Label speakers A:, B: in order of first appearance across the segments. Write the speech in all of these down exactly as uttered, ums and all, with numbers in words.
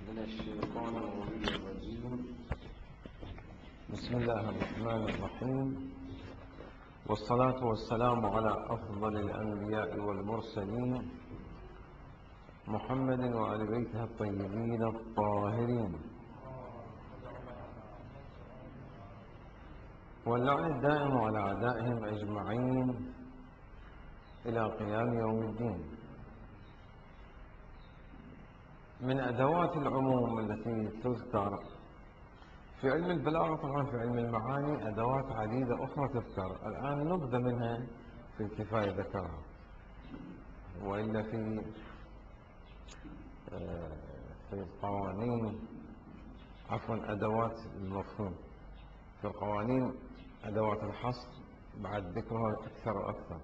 A: من الشيطان الرجيم. بسم الله الرحمن الرحيم، والصلاة والسلام على أفضل الأنبياء والمرسلين محمد وآل بيته الطيبين الطاهرين، واللعن الدائم على أعدائهم أجمعين إلى قيام يوم الدين. من أدوات العموم التي تذكر في علم البلاغة، طبعا في علم المعاني أدوات عديدة أخرى تذكر، الآن نبذة منها في الكفاية ذكرها، وإلا في في القوانين عفوا أدوات المفهوم، في القوانين أدوات الحصر بعد ذكرها أكثر وأكثر.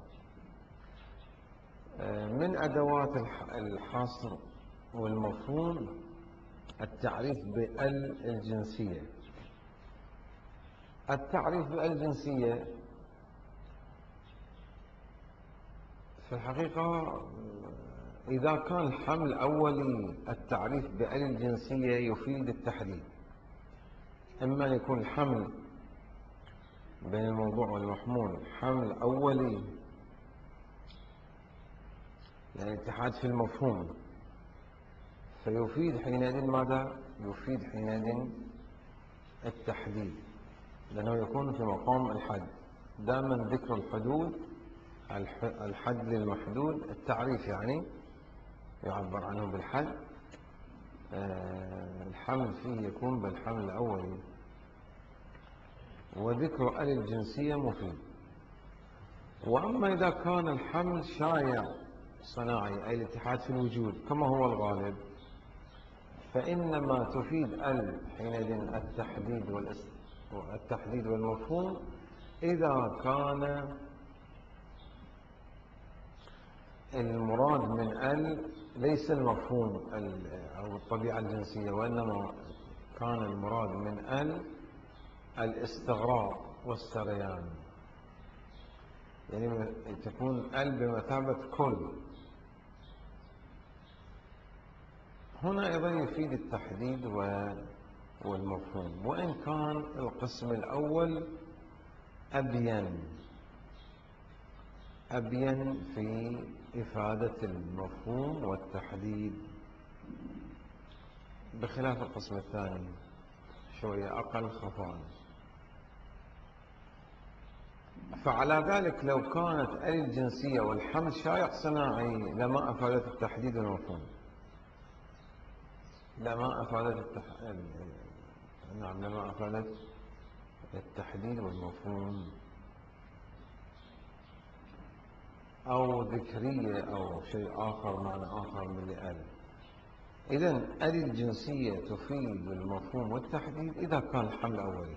A: من أدوات الحصر والمفهوم التعريف بال الجنسية. التعريف بال الجنسية في الحقيقة إذا كان الحمل أولي التعريف بال الجنسية يفيد التحديد، إما يكون الحمل بين الموضوع والمحمول حمل أولي يعني اتحاد في المفهوم، فيفيد حينئذ ماذا؟ يفيد حينئذ التحديد، لأنه يكون في مقام الحد. دائما ذكر الحدود، الحد للمحدود، التعريف يعني يعبر عنه بالحد، الحمل فيه يكون بالحمل الأولي، وذكر ال الجنسية مفيد. وأما إذا كان الحمل شائع صناعي أي الاتحاد في الوجود كما هو الغالب، فإنما تفيد ال حينئذ التحديد والتحديد والمفهوم إذا كان المراد من ال ليس المفهوم أو الطبيعة الجنسية، وإنما كان المراد من ال الاستغراق والسريان، يعني تكون ال بمثابة كل. هنا أيضا يفيد التحديد والمفهوم، وإن كان القسم الأول أبين أبين في إفادة المفهوم والتحديد، بخلاف القسم الثاني شوية أقل خفاء. فعلى ذلك لو كانت ال الجنسية والحمل شائع صناعي لما أفادت التحديد والمفهوم، لما أفادت التح... نعم لما أفادت التحديد والمفهوم، أو ذكرية أو شيء آخر، معنى آخر من ال. إذن ال الجنسية تفيد المفهوم والتحديد إذا كان الحمل أولي،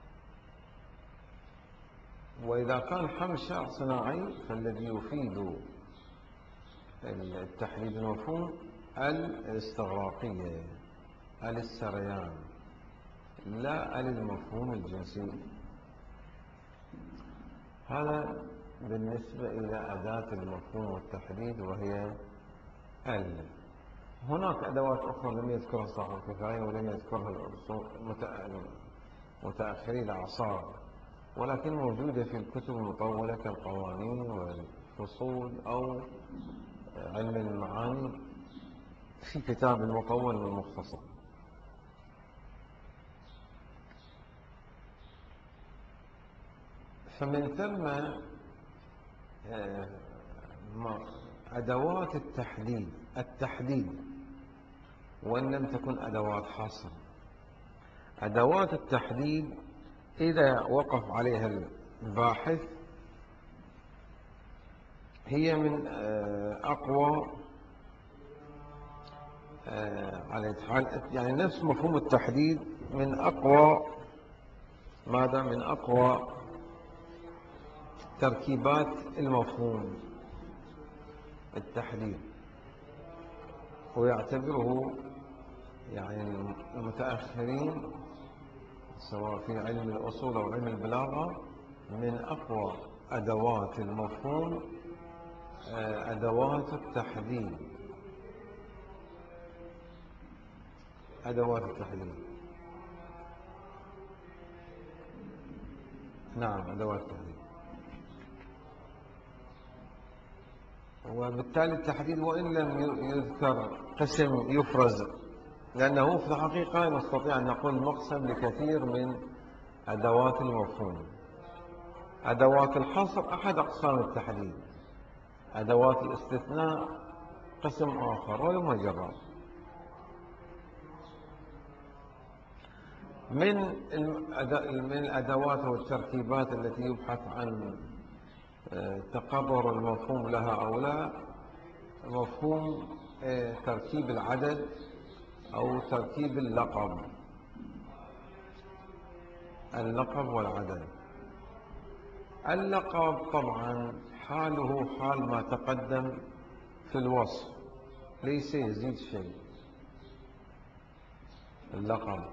A: وإذا كان الحمل شائع صناعي فالذي يفيد التحديد والمفهوم الاستغراقية، ال السريان، لا ال المفهوم الجنسي. هذا بالنسبة إلى أداة المفهوم والتحديد وهي ال. هناك أدوات أخرى لم يذكرها صاحب الكفاية ولم يذكرها متأخري الأعصار، ولكن موجودة في الكتب المطولة كالقوانين والفصول أو علم المعاني في كتاب المطول والمختصر. فمن ثم أدوات التحديد التحديد وإن لم تكن أدوات حصر. أدوات التحديد إذا وقف عليها الباحث هي من أقوى، على يعني نفس مفهوم التحديد، من أقوى ماذا من أقوى تركيبات المفهوم التحديد، ويعتبره يعني المتأخرين سواء في علم الأصول أو علم البلاغة من أقوى أدوات المفهوم أدوات التحديد. أدوات التحديد. نعم أدوات التحديد. وبالتالي التحديد وإن لم يذكر قسم يفرز، لأنه في الحقيقة نستطيع أن نقول مقسم لكثير من أدوات المفهوم. أدوات الحصر أحد أقسام التحديد، أدوات الاستثناء قسم آخر ولما جرى. من من الأدوات والتركيبات التي يبحث عن تقرر المفهوم لها أو لا، مفهوم تركيب العدد أو تركيب اللقب. اللقب والعدد. اللقب طبعا حاله حال ما تقدم في الوصف، ليس يزيد شيء. اللقب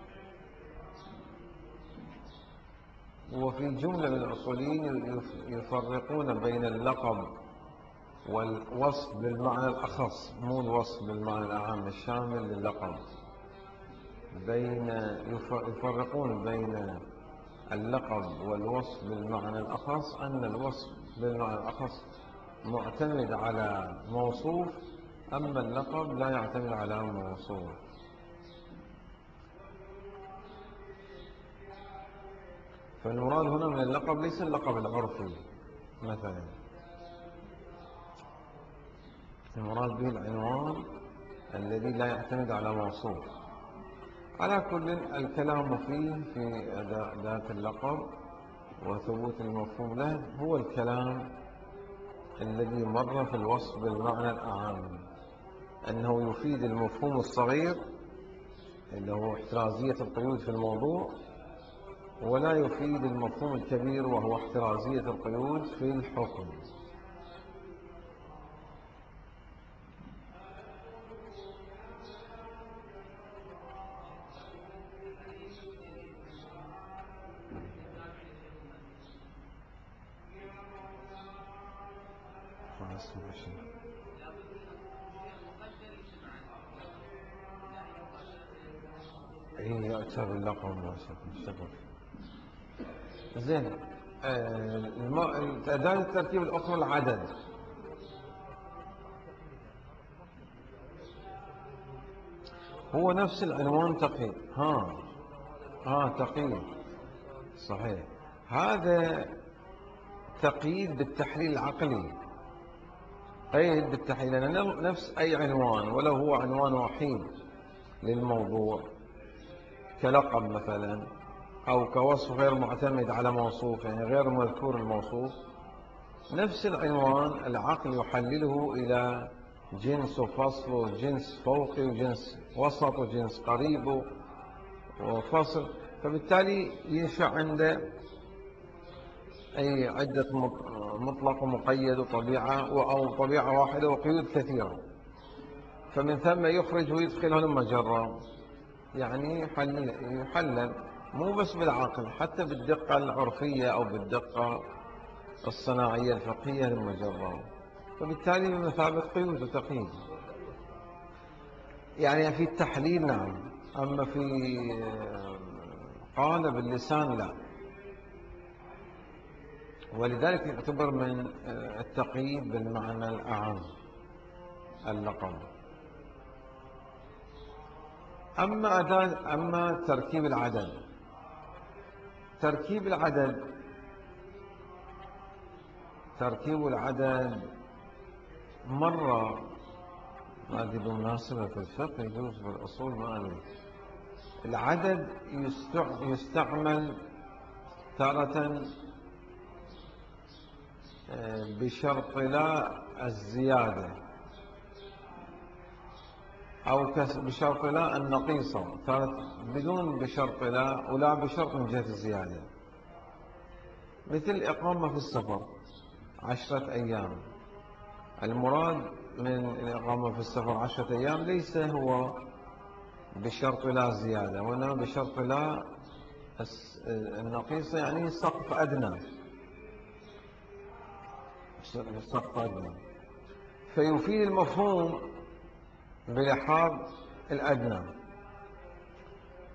A: وفي جملة من الأصوليين يفرقون بين اللقب والوصف بالمعنى الأخص، مو الوصف بالمعنى الأعم الشامل للقب. بين يفرقون بين اللقب والوصف بالمعنى الأخص، أن الوصف بالمعنى الأخص معتمد على موصوف، أما اللقب لا يعتمد على موصوف. فالمراد هنا من اللقب ليس اللقب العرفي مثلا، المراد به العنوان الذي لا يعتمد على موصوف. على كل الكلام فيه في ذات اللقب وثبوت المفهوم له هو الكلام الذي مر في الوصف بالمعنى الأعم، أنه يفيد المفهوم الصغير اللي هو احترازية القيود في الموضوع، ولا يفيد المفهوم الكبير وهو احترازية القيود في الحكم. ايه يؤتى باللقب مشتغل. زين. أداة التركيب الأخرى العدد. هو نفس العنوان تقييد. ها ها تقييد صحيح. هذا تقييد بالتحليل العقلي، قيد بالتحليل، لأن نفس أي عنوان ولو هو عنوان وحيد للموضوع كلقب مثلا، أو كوصف غير معتمد على موصوف، يعني غير مذكور الموصوف، نفس العنوان العقل يحلله إلى جنس وفصل وجنس فوقي وجنس وسط وجنس قريب وفصل، فبالتالي ينشأ عنده أي عدة مطلق ومقيد وطبيعة أو طبيعة واحدة وقيود كثيرة، فمن ثم يخرج ويدخل لما جرى، يعني يحلل, يحلل مو بس بالعقل، حتى بالدقة العرفية أو بالدقة الصناعية الفقهية لما جرى، فبالتالي بمثابة قيود وتقييد. يعني في التحليل نعم، أما في قالب اللسان لا، ولذلك يعتبر من التقييد بالمعنى الأعم اللقب. أما أداة أما تركيب العدد. تركيب العدد تركيب العدد مرة هذه بمناسبة في الفقه يجوز في الأصول ما عليه. العدد يستعمل تارة بشرط لا الزيادة، أو بشرط لا النقيصة، بدون بشرط لا ولا بشرط من جهة الزيادة. مثل إقامة في السفر عشرة أيام، المراد من الإقامة في السفر عشرة أيام ليس هو بشرط لا زيادة، وإنما بشرط لا النقيصة، يعني سقف أدنى، سقف أدنى، فيفيد المفهوم بلحاظ الأدنى.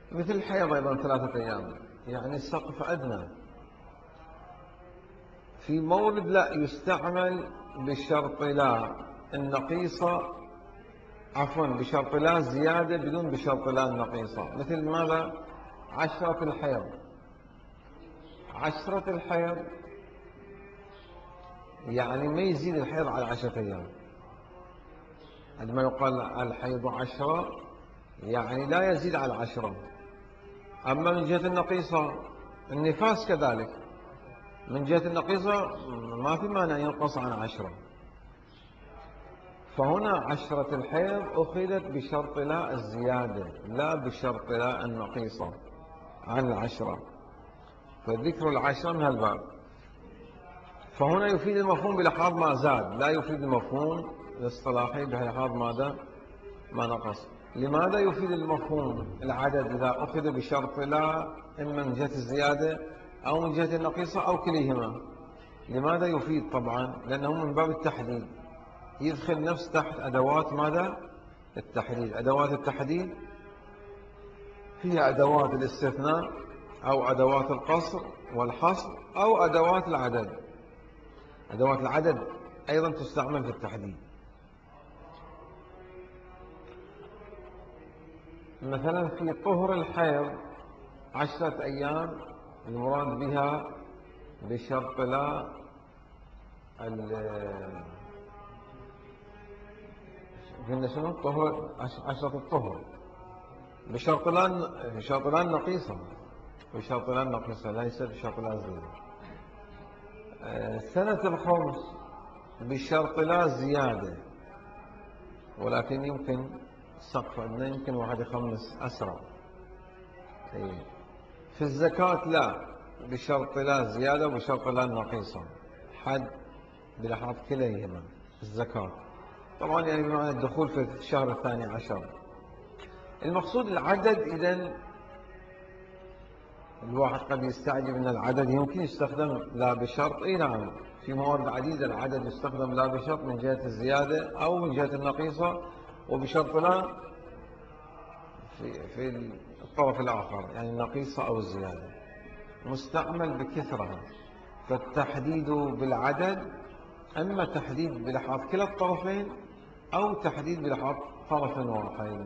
A: مثل الحيض أيضا ثلاثة أيام، يعني السقف أدنى. في مورد لا يستعمل بشرط لا النقيصة، عفوا بشرط لا زيادة بدون بشرط لا النقيصة. مثل ماذا؟ عشرة الحيض. عشرة الحيض يعني ما يزيد الحيض على عشرة أيام. عندما يقال الحيض عشرة يعني لا يزيد على عشرة. أما من جهة النقيصة النفاس كذلك، من جهة النقيصة ما في مانع ينقص عن عشرة. فهنا عشرة الحيض أخذت بشرط لا الزيادة لا بشرط لا النقيصة عن العشرة، فذكر العشرة من هالباب. فهنا يفيد المفهوم بلحاظ ما زاد، لا يفيد المفهوم الاصطلاحي بلحاظ ماذا؟ ما نقص. لماذا يفيد المفهوم العدد إذا أخذ بشرط لا، إما من جهة الزيادة أو من جهة النقيصة أو كليهما؟ لماذا يفيد؟ طبعا لأنه من باب التحديد، يدخل نفس تحت أدوات ماذا؟ التحديد. أدوات التحديد هي أدوات الاستثناء أو أدوات القصر والحصر أو أدوات العدد. أدوات العدد أيضا تستعمل في التحديد. مثلا في طهر الحيض عشرة أيام المراد بها بشرط لا قلنا شنو؟ طهر عشرة الطهر بشرط لا بشرط لا النقيصة، بشرط لا النقيصة ليس بشرط لا زيادة. سنة الخمس بشرط لا زيادة، ولكن يمكن سقف عندنا يمكن واحد يخمس أسرع. في الزكاة لا بشرط لا زيادة وبشرط لا نقيصة، حد بلحاظ كليهما. الزكاة طبعا يعني بمعنى الدخول في الشهر الثاني عشر. المقصود العدد. إذن الواحد قد يستعجب أن العدد يمكن يستخدم لا بشرط. إيه نعم، في موارد عديدة العدد يستخدم لا بشرط من جهة الزيادة أو من جهة النقيصة، وبشرط لا في, في الطرف الآخر يعني النقيصة أو الزيادة، مستعمل بكثرة. فالتحديد بالعدد أما تحديد بلحاظ كلا الطرفين أو تحديد بلحاظ طرف واحد،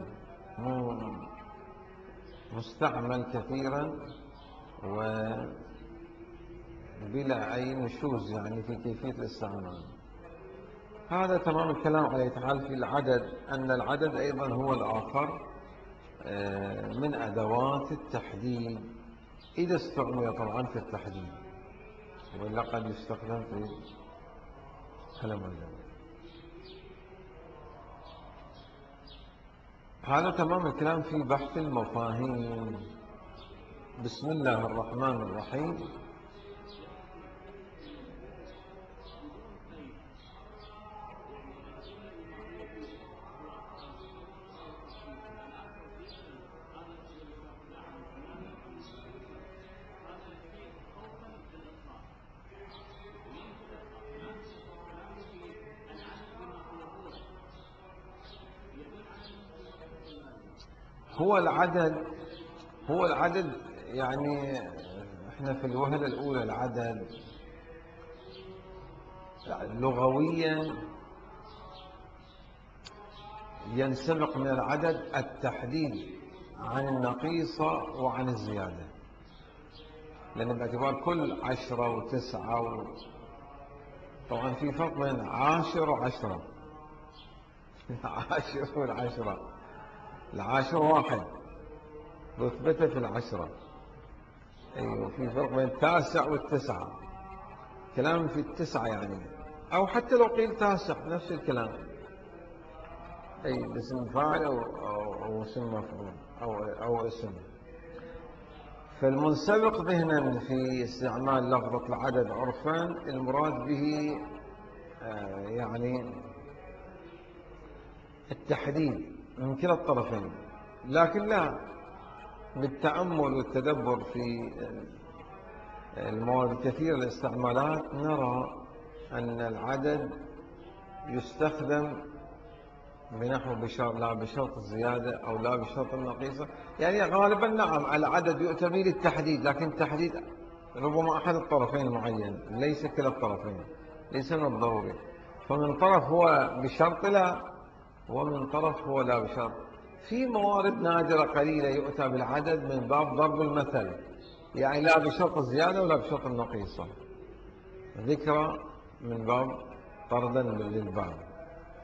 A: مستعمل كثيرا وبلا أي نشوز يعني في كيفية الاستعمال. هذا تمام الكلام عليه تعالى في العدد، أن العدد أيضا هو الآخر من أدوات التحديد إذا استعمل طبعا في التحديد، وإلا قد يستخدم في كلام الله. هذا تمام الكلام في بحث المفاهيم. بسم الله الرحمن الرحيم. هو العدد هو العدد يعني احنا في الوهلة الأولى العدد لغويا ينسبق من العدد التحديد عن النقيصة وعن الزيادة، لأن باعتبار كل عشرة وتسعة و... طبعا في فرق بين عاشر وعشرة. عاشر والعشرة، العاشر واحد رتبته في العشرة. أيوة، في فرق بين التاسع والتسعة، كلام في التسعة يعني، أو حتى لو قيل تاسع نفس الكلام، أي اسم فاعل أو, أو, أو اسم مفعول أو, أو اسم. فالمنسبق ذهنا في استعمال لفظة العدد عرفا المراد به آه يعني التحديد من كلا الطرفين، لكن لا، بالتأمل والتدبر في المواد كثير الاستعمالات نرى أن العدد يستخدم بنحو بشرط لا بشرط الزيادة أو لا بشرط النقيصة، يعني غالبا نعم العدد يؤتى به للتحديد، لكن التحديد ربما أحد الطرفين معين ليس كلا الطرفين، ليس من الضروري. فمن طرف هو بشرط لا، ومن طرف هو لا بشرط. في موارد نادرة قليلة يؤتى بالعدد من باب ضرب المثل، يعني لا بشرط الزيادة ولا بشرط النقيصة، ذكرى من باب طردا للباب.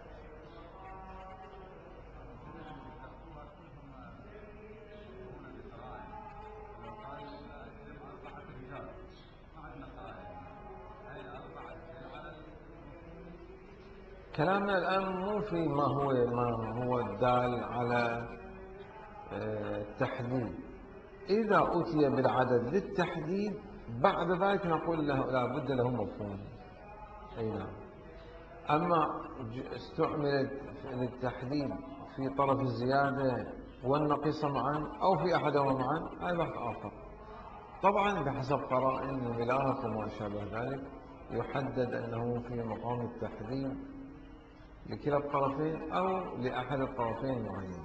A: كلامنا الآن مو في ما هو ما هو الدال على التحديد. إذا أتي بالعدد للتحديد بعد ذلك نقول له لا بد له مفهوم. أي نعم. أما استعملت للتحديد في طرف الزيادة والنقيصة معا أو في أحدهما معا هذا بحث آخر. طبعا بحسب قرائن الملاحة وما شابه ذلك يحدد أنه في مقام التحديد لكلا الطرفين أو لأحد الطرفين معين.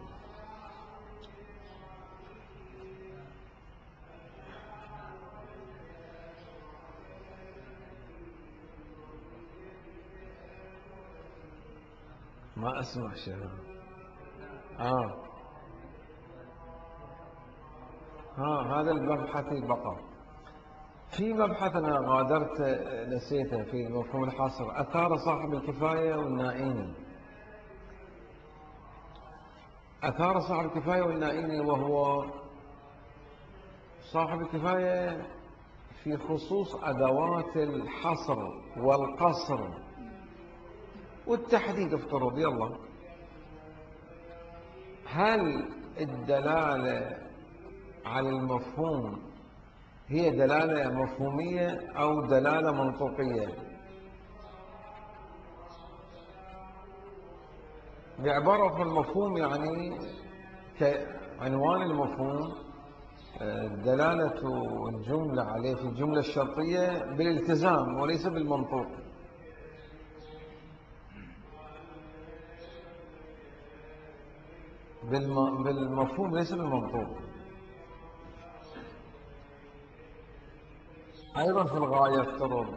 A: ما أسمع شيء. آه ها هذا المبحث بقى. في مبحث أنا غادرت نسيته في مفهوم الحصر، أثار صاحب الكفاية والنائين. أثار صاحب الكفاية والنائين وهو صاحب الكفاية في خصوص أدوات الحصر والقصر والتحديد. افترض يلا، هل الدلالة على المفهوم هي دلالة مفهومية أو دلالة منطقية؟ بعبارة المفهوم يعني كعنوان المفهوم دلالة الجملة عليه في الجملة الشرطية بالالتزام وليس بالمنطوق. بالمفهوم ليس بالمنطوق. أيضا في الغاية افترض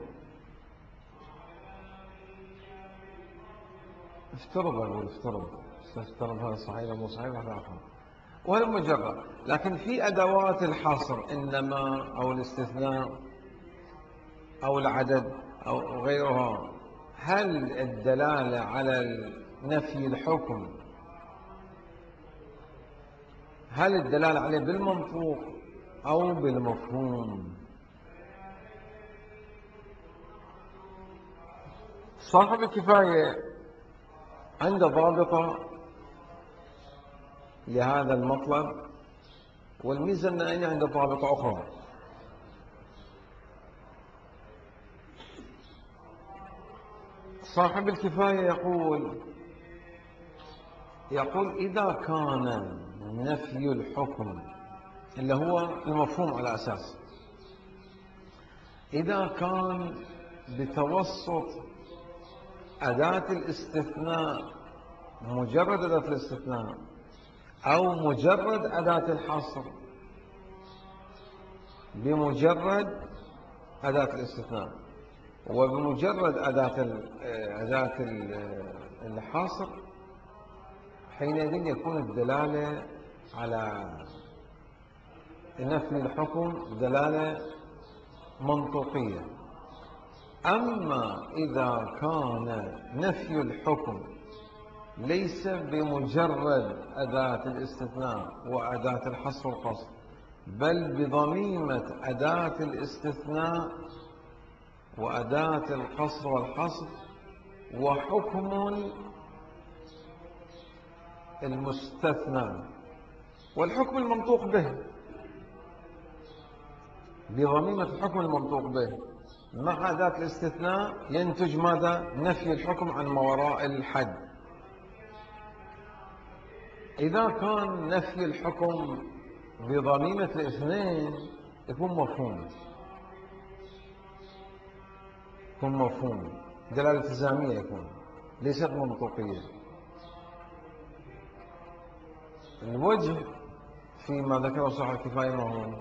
A: افترض أقول افترض افترض هذا صحيح أو مو صحيح هذا آخر، وهذا مجرد. لكن في أدوات الحصر إنما أو الاستثناء أو العدد أو غيرها، هل الدلالة على نفي الحكم هل الدلالة عليه بالمنطوق أو بالمفهوم؟ صاحب الكفاية عنده ضابطة لهذا المطلب، والميزة أن عنده ضابطة أخرى. صاحب الكفاية يقول يقول إذا كان نفي الحكم اللي هو المفهوم على أساس، إذا كان بتوسط أداة الاستثناء، مجرد أداة الاستثناء أو مجرد أداة الحصر، بمجرد أداة الاستثناء وبمجرد أداة أداة الحصر، حينئذ يكون الدلالة على نفي الحكم دلالة منطقية. أما إذا كان نفي الحكم ليس بمجرد أداة الاستثناء وأداة الحصر والقصر، بل بضميمة أداة الاستثناء وأداة القصر والحصر وحكم المستثنى والحكم المنطوق به، بضميمة الحكم المنطوق به مع أداة الاستثناء ينتج ماذا؟ نفي الحكم عن ما وراء الحد. إذا كان نفي الحكم بضميمة الاثنين يكون مفهوم، يكون مفهوم دلالة التزامية، يكون ليست منطقية. الوجه فيما ذكره صاحب الكفاية ما هو؟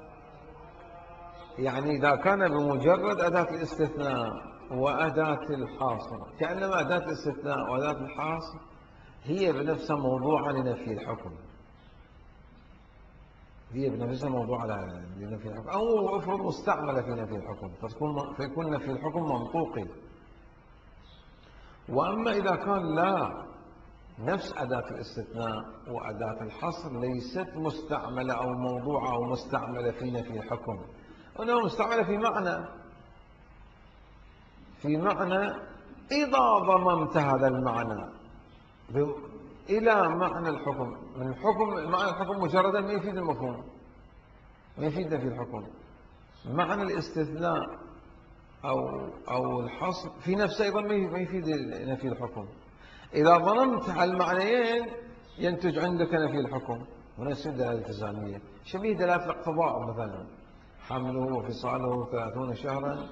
A: يعني إذا كان بمجرد أداة الاستثناء وأداة الحاصر، كأنما أداة الاستثناء وأداة الحاصر هي بنفسها موضوعة لنفي الحكم، هي بنفسها موضوعة لنفي الحكم، أو افرض مستعملة في نفي الحكم فتكون فيكون نفي الحكم منطوقي. وأما إذا كان لا، نفس أداة الاستثناء وأداة الحصر ليست مستعملة أو موضوعة أو مستعملة في نفي الحكم، وإنما مستعملة في معنى في معنى إذا ضممت هذا المعنى إلى معنى الحكم، من الحكم معنى الحكم مجردا ما يفيد المفهوم، ما يفيد نفي الحكم. معنى الاستثناء أو أو الحصر في نفسه أيضا ما يفيد نفي الحكم. إذا ضممت على المعنيين ينتج عندك نفي الحكم، هنا يصير دلالة التزامية، شبيه دلالة الاقتضاء مثلا، حمله وفصاله ثلاثون شهرا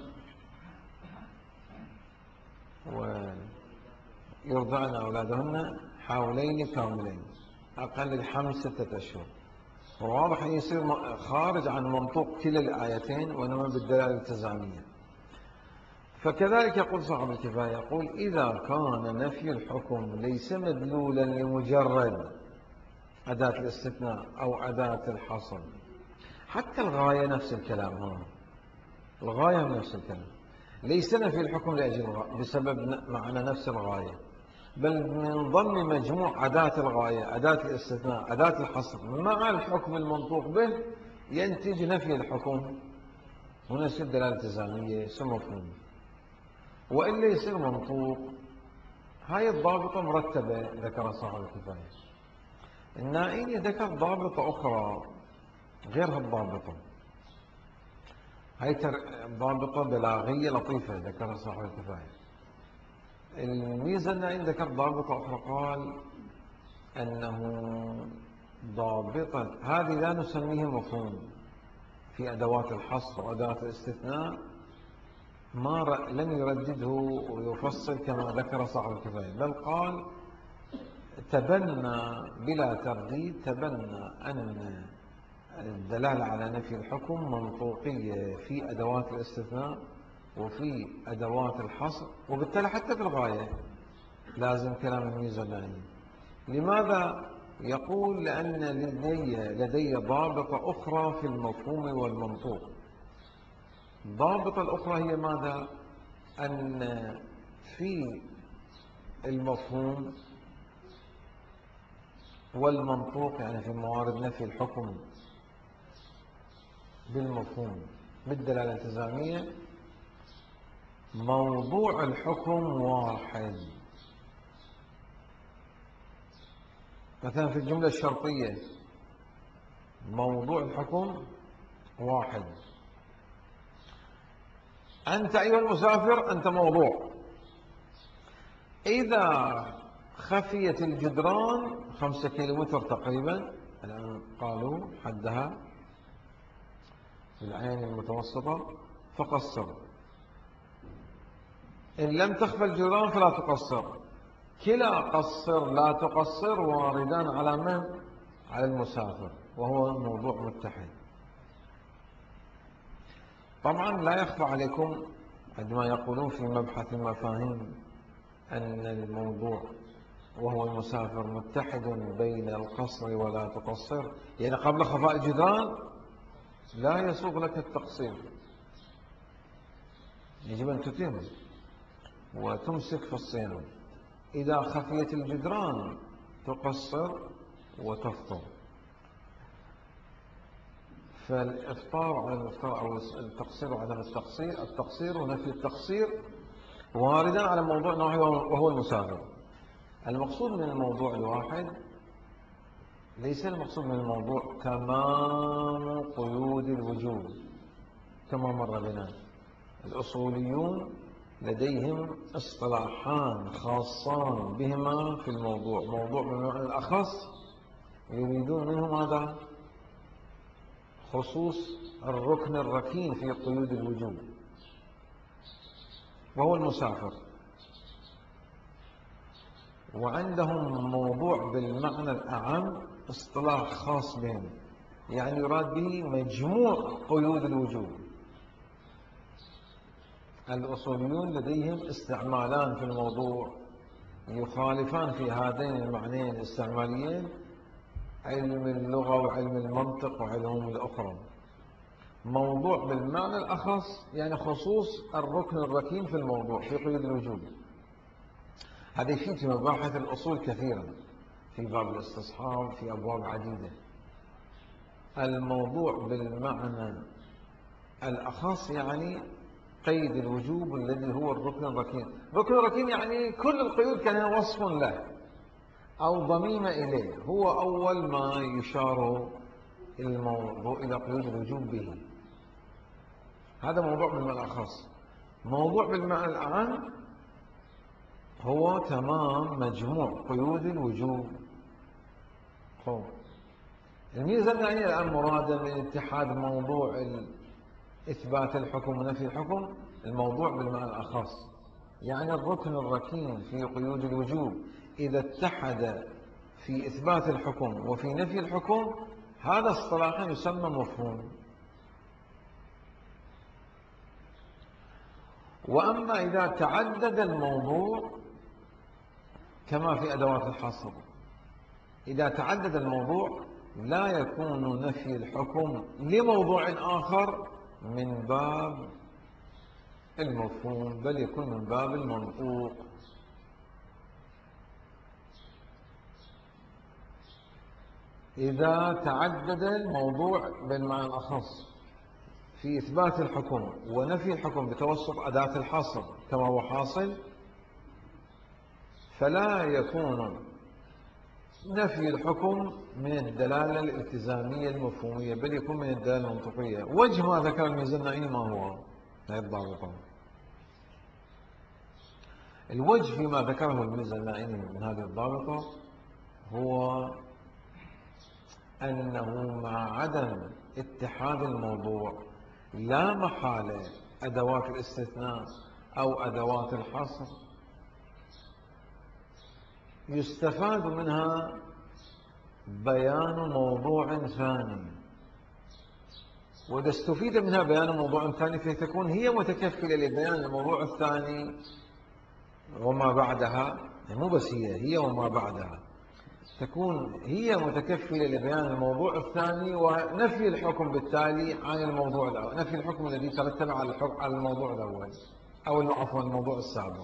A: ويرضعن أولادهن حولين كاملين، أقل الحمل ستة أشهر. وواضح أن يصير خارج عن منطوق كلا الآيتين وإنما بالدلالة التزامية. فكذلك يقول صاحب الكفاية، يقول إذا كان نفي الحكم ليس مدلولا لمجرد أداة الاستثناء أو أداة الحصر، حتى الغاية نفس الكلام، هنا الغاية نفس الكلام، ليس نفي الحكم لأجل بسبب معنى نفس الغاية، بل من ضمن مجموع أداة الغاية أداة الاستثناء أداة الحصر مع الحكم المنطوق به ينتج نفي الحكم، هنا يصير دلالة التزامية، يصير مفهوم. وإلا يصير منطوق. هاي الضابطة مرتبة ذكر صاحب الكفاية. النائيني ذكر ضابطة أخرى غير هالضابطة، هاي ضابطة بلاغية لطيفة ذكر صاحب الكفاية. الميزة النائين ذكر ضابطة أخرى، قال أنه ضابطة هذه لا نسميه مفهوم في أدوات الحصر وأدوات الاستثناء، ما لم يردده ويفصل كما ذكر صاحب الكفاية، بل قال تبنى بلا ترديد، تبنى أن الدلالة على نفي الحكم منطوقية في أدوات الاستثناء وفي أدوات الحصر، وبالتالي حتى في الغاية لازم كلام الميزاني. لماذا؟ يقول لأن لدي, لدي ضابطة أخرى في المفهوم والمنطوق. الضابطة الأخرى هي ماذا؟ أن في المفهوم والمنطوق، يعني في موارد نفي الحكم بالمفهوم بالدلالة الالتزامية، موضوع الحكم واحد. مثلا في الجملة الشرطية موضوع الحكم واحد، أنت أيها المسافر أنت موضوع. إذا خفيت الجدران خمسة كيلومتر تقريبا الآن قالوا حدها في العين المتوسطة فقصر، إن لم تخفى الجدران فلا تقصر. كلا قصر لا تقصر واردان على من؟ على المسافر، وهو موضوع متحد. طبعا لا يخفى عليكم عندما يقولون في مبحث المفاهيم أن الموضوع وهو المسافر متحد بين القصر ولا تقصر، يعني قبل خفاء الجدران لا يسوغ لك التقصير، يجب أن تتم وتمسك في الصيام. إذا خفيت الجدران تقصر وتفطر. فالإفطار على الإفطار أو التقصير وعدم التقصير، التقصير ونفي التقصير واردان على موضوع واحد وهو المسافر. المقصود من الموضوع الواحد ليس المقصود من الموضوع تمام قيود الوجود كما مر بنا. الأصوليون لديهم اصطلاحان خاصان بهما في الموضوع، موضوع بمعنى الأخص يريدون منه ماذا؟ خصوص الركن الركين في قيود الوجود وهو المسافر. وعندهم موضوع بالمعنى الأعم اصطلاح خاص بهم، يعني يراد به مجموع قيود الوجوب. الأصوليون لديهم استعمالان في الموضوع يخالفان في هذين المعنيين الاستعماليين، علم اللغة وعلم المنطق وعلوم الأخرى. موضوع بالمعنى الأخص يعني خصوص الركن الركين في الموضوع في قيود الوجوب. هذا يفيد في مباحث الأصول كثيرا في باب الاستصحاب في أبواب عديدة. الموضوع بالمعنى الأخص يعني قيد الوجوب الذي هو الركن الركين. ركن الركين يعني كل القيود كان وصف له أو ضميمة إليه، هو أول ما يشار الموضوع إلى قيود الوجوب به. هذا موضوع بالمعنى الأخص. موضوع بالمعنى الأعم هو تمام مجموع قيود الوجوب. طيب الميزة الثانية الآن مرادة من اتحاد موضوع إثبات الحكم ونفي الحكم، الموضوع بالمعنى الأخص يعني الركن الركين في قيود الوجوب إذا اتحد في إثبات الحكم وفي نفي الحكم، هذا اصطلاحا يسمى مفهوم. وأما إذا تعدد الموضوع كما في أدوات الحصر، إذا تعدد الموضوع لا يكون نفي الحكم لموضوع آخر من باب المفهوم، بل يكون من باب المنطوق. إذا تعدد الموضوع بالمعنى الأخص في إثبات الحكم ونفي الحكم بتوسط أداة الحصر كما هو حاصل، فلا يكون نفي الحكم من الدلالة الالتزامية المفهومية، بل يكون من الدلالة المنطقية. وجه ما ذكر الميزانعي ما هو؟ هذه الضابطة. الوجه فيما ذكره الميزانعي من هذه الضابطة هو أنه مع عدم اتحاد الموضوع لا محالة أدوات الاستثناء أو أدوات الحصر يستفاد منها بيان موضوع ثاني، وإذا استفيد منها بيان موضوع ثاني فتكون هي متكفلة لبيان الموضوع الثاني وما بعدها. مو بس هي هي وما بعدها، تكون هي متكفلة لبيان الموضوع الثاني ونفي الحكم بالتالي عن الموضوع الأول، نفي الحكم الذي ترتب على الحكم على الموضوع الأول أو عفوا الموضوع السابق.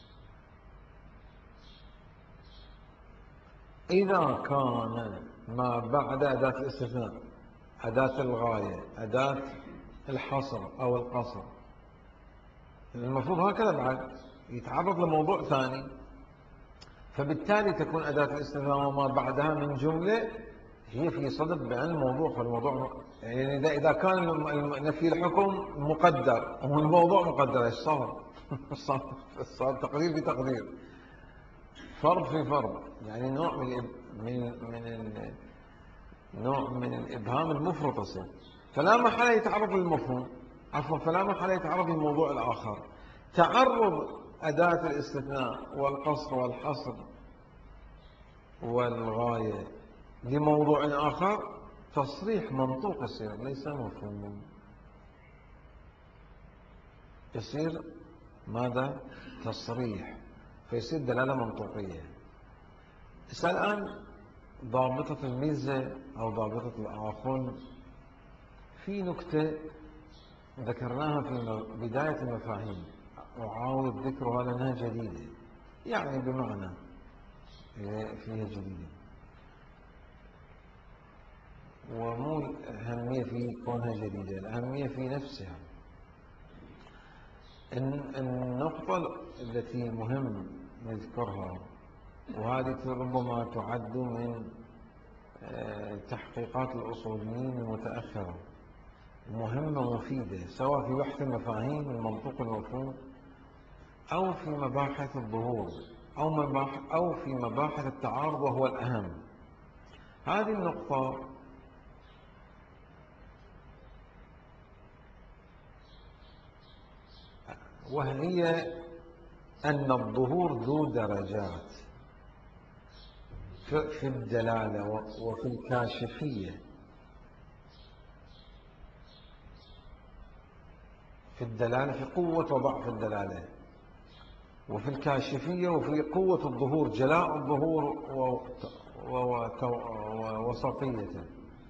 A: إذا كان ما بعد أداة الاستثناء، أداة الغاية، أداة الحصر أو القصر، المفروض هكذا بعد يتعرض لموضوع ثاني، فبالتالي تكون أداة الاستثناء وما بعدها من جملة هي في صدد بيان الموضوع. فالموضوع يعني إذا كان نفي الحكم مقدر والموضوع مقدر، ايش صار؟ صار تقدير بتقدير، فرض في فرض، يعني نوع من من من نوع من الإبهام المفرط يصير. فلا محل يتعرض للمفهوم، عفوا فلا محل يتعرض للموضوع الآخر. تعرض أداة الاستثناء والقصر والحصر والغاية لموضوع آخر تصريح منطوق يصير، ليس مفهوم، يصير ماذا؟ تصريح، فيصير دلالة منطوقية. الآن ضابطة الميزة أو ضابطة الآخر، في نكتة ذكرناها في بداية المفاهيم أعاود ذكرها لأنها جديدة، يعني بمعنى فيها جديدة ومو الأهمية في كونها جديدة، الأهمية في نفسها. النقطة التي مهم نذكرها، وهذه ربما تعد من تحقيقات الأصوليين المتأخرة، مهمة مفيدة سواء في بحث المفاهيم المنطوق المفهوم أو في مباحث الظهور أو مباحث أو في مباحث التعارض، وهو الأهم. هذه النقطة وهي أن الظهور ذو درجات، في الدلالة وفي الكاشفية. في الدلالة في قوة وضعف الدلالة، وفي الكاشفية وفي قوة الظهور، جلاء الظهور ووسطيته.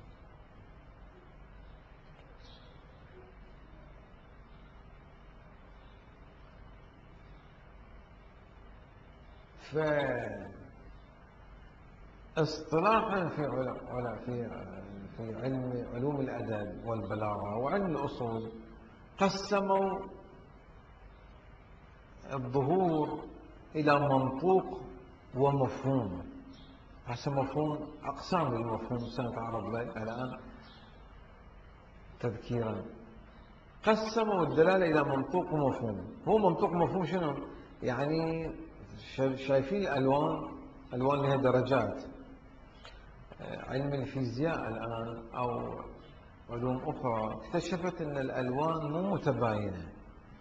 A: فاصطلاحا في في في علم علوم الأدب والبلاغة وعلم الأصول قسموا الظهور إلى منطوق ومفهوم. هسه مفهوم، أقسام للمفهوم سنتعرض له الآن تذكيرا. قسموا الدلالة إلى منطوق ومفهوم. هو منطوق ومفهوم شنو؟ يعني شايفين الألوان، ألوان لها درجات. علم الفيزياء الآن أو علوم أخرى اكتشفت أن الألوان مو متباينة،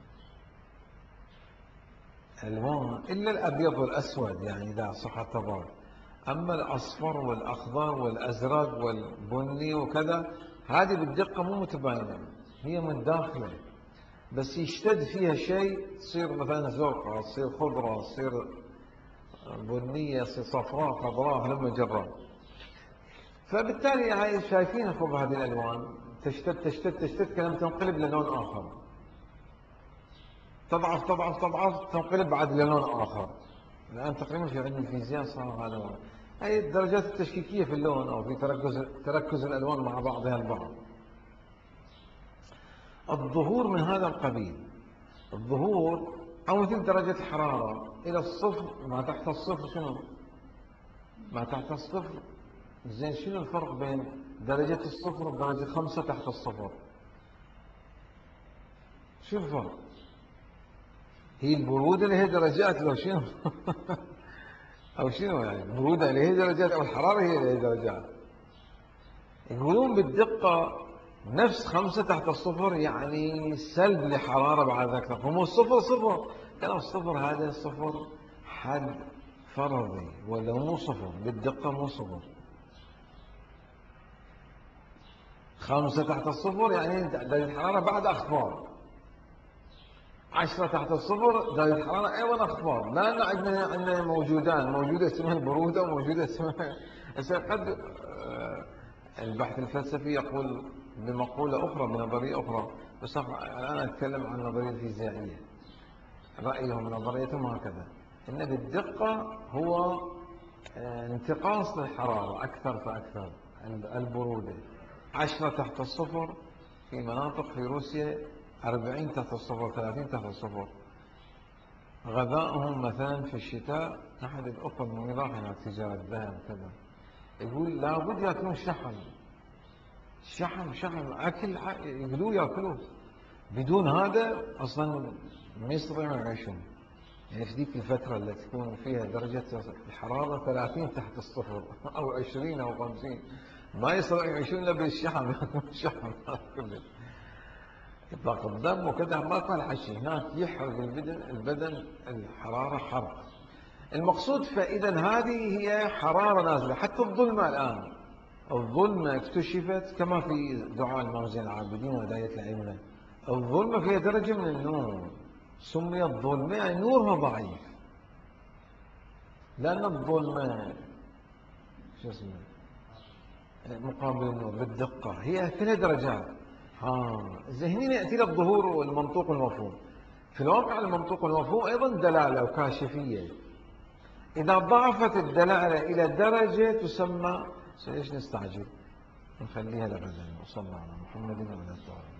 A: ألوان إلا الأبيض والأسود يعني إذا صح التباين، أما الأصفر والأخضر والأزرق والبني وكذا هذه بالدقة مو متباينة، هي من داخله، بس يشتد فيها شيء تصير مثلا زرقاء، تصير خضراء، تصير بنية، تصير صفراء، خضراء، هلم جرا. فبالتالي هاي شايفين خب هذه الألوان تشتد تشتد تشتد كلام تنقلب للون آخر، تضعف تضعف تضعف تنقلب بعد للون آخر. الآن تقريبا في علم الفيزياء صار هذا، هي الدرجات التشكيكية في اللون أو في تركز تركز الألوان مع بعضها البعض. الظهور من هذا القبيل، الظهور أو مثل درجة الحرارة إلى الصفر، ما تحت الصفر شنو؟ ما تحت الصفر. زين شنو الفرق بين درجة الصفر ودرجة خمسة تحت الصفر؟ شو الفرق؟ هي البرودة اللي هي درجات لو شنو؟ أو شنو يعني؟ البرودة اللي هي درجات أو الحرارة هي اللي هي درجات؟ يقولون بالدقة نفس خمسة تحت الصفر يعني سلب لحرارة بعد ذلك، فمو الصفر صفر، كلام الصفر هذا صفر حد فرضي ولا مو صفر؟ بالدقة مو صفر. خمسة تحت الصفر يعني درجة الحرارة بعد أخفاض، عشرة تحت الصفر درجة الحرارة أيضا أخفاض، لأن عندنا عندنا موجودان، موجودة اسمها البرودة وموجودة اسمها قد البحث الفلسفي يقول بمقولة أخرى بنظرية أخرى، بس الآن أتكلم عن النظرية الفيزيائية. رأيهم نظريتهم هكذا، إن بالدقة هو انتقاص للحرارة أكثر فأكثر. البرودة عشرة تحت الصفر في مناطق في روسيا، أربعين تحت الصفر، ثلاثين تحت الصفر. غذائهم مثلا في الشتاء أحد الأخوة من راح هناك تجارة ذهب كذا، يقول لابد ياكلون شحم شحم شحم أكل يقولوا ياكلوا، بدون هذا أصلا ما يستطيعون يعيشون. يعني في ذيك الفترة اللي تكون فيها درجة الحرارة ثلاثين تحت الصفر أو عشرين أو خمسين ما يستطيعون يعيشون إلا بالشحم، ياكلون الشحم كله. إطلاق الدم وكذا ما طلع شيء هناك يحرق البدن البدن الحرارة حرق. المقصود فإذا هذه هي حرارة نازلة. حتى الظلمة الآن، الظلمة اكتشفت كما في دعاء الإمام زين العابدين وهداية الأئمة، الظلمة فيها درجة من النور، سميت ظلمة يعني نورها ضعيف، لأن الظلمة شو اسمه مقابل النور بالدقة هي ثلاث درجات. ها هنا يأتي لك الظهور والمنطوق والمفهوم. في الواقع المنطوق والمفهوم أيضا دلالة وكاشفية. إذا ضعفت الدلالة إلى درجة تسمى، ليش نستعجل؟ نخليها لغدا. وصلى الله على محمد وعلى آله.